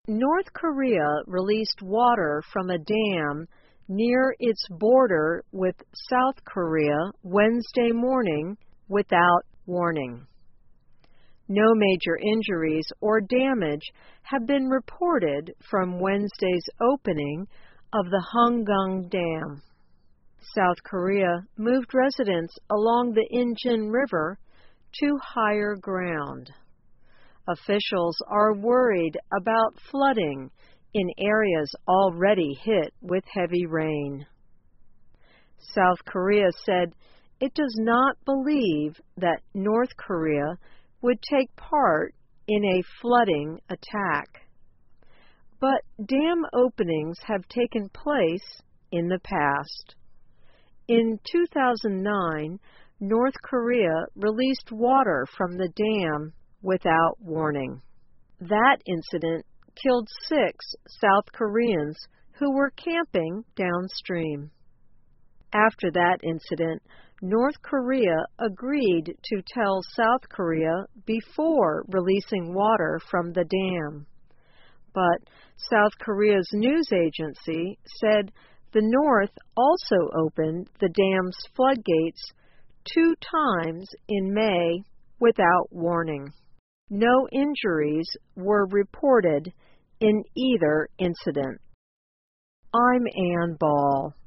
North Korea released water from a dam near its border with South Korea Wednesday morning without warning. No major injuries or damage have been reported from Wednesday's opening of the Hungung Dam. South Korea moved residents along the Incheon River to higher ground. Officials are worried about flooding in areas already hit with heavy rain. South Korea said it does not believe that North Korea would take part in a flooding attack. But dam openings have taken place in the past. In 2009, North Korea released water from the dam without warning. That incident killed 6 South Koreans who were camping downstream. After that incident, North Korea agreed to tell South Korea before releasing water from the dam. But South Korea's news agency said the North also opened the dam's floodgates 2 times in May without warning. No injuries were reported in either incident. I'm Ann Ball.